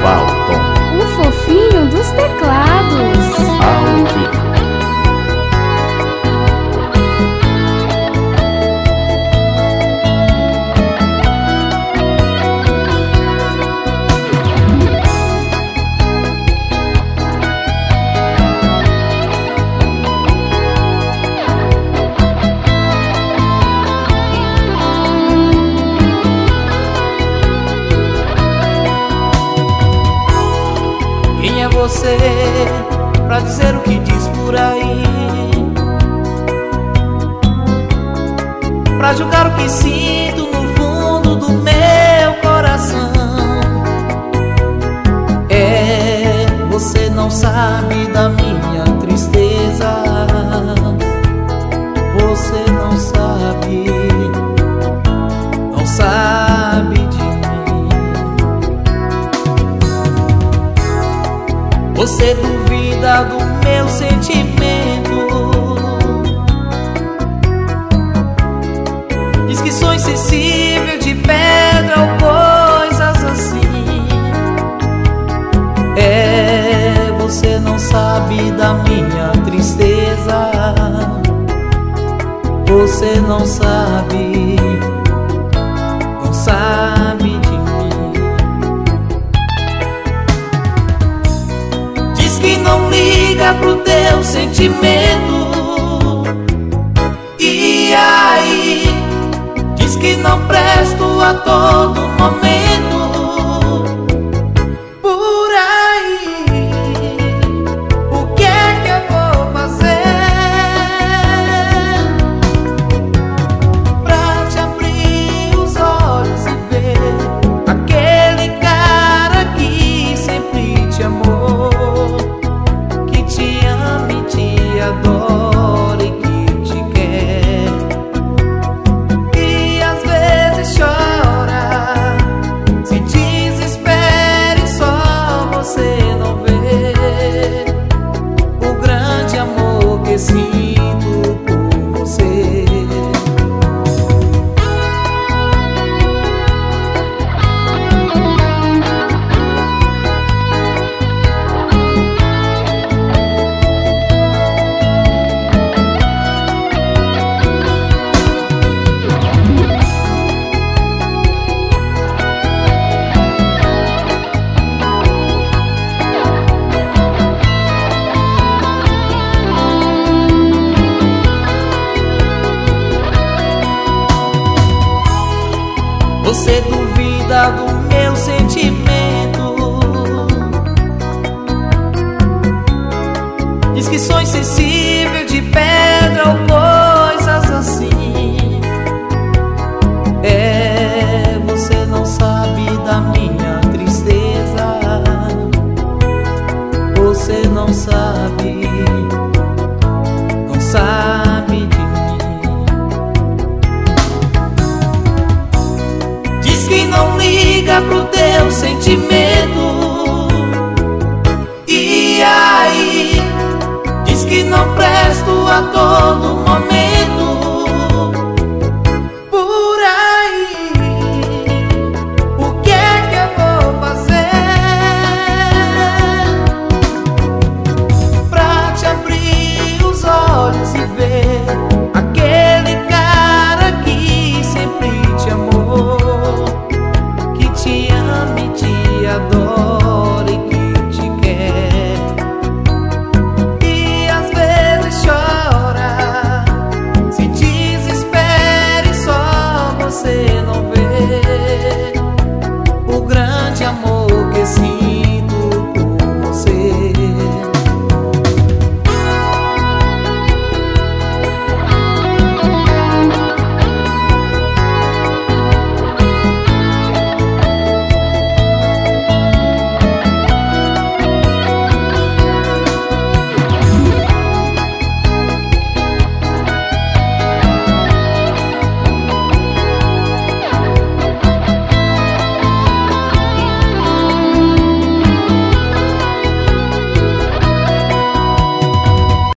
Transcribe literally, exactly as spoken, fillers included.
Valton, o fofinho dos teclados. ao vivo. Quem é você pra dizer o que diz por aí? Pra julgar o que sinto no fundo do meu coração. É, você não sabe da minha tristeza. Você não sabe, não sabe de mim. Você duvida do meu sentimento, diz que sou insensível de pedra ou coisas assim. É, você não sabe da minha tristeza. Você não sabe, não sabe de mim. Diz que não liga pro teu sentimento. E aí, diz que não presto a todo momento. Por aí, o que é que eu vou fazer pra te abrir os olhos e ver aquele cara que sempre te amou, que te ama e te adora e que te quer, e às vezes chora, se desespera e só você não vê o grande amor que sinto por você. Você duvida do meu sentimento, diz que sou insensível de pedra ou coisas assim. É, você não sabe da minha tristeza. Você não sabe,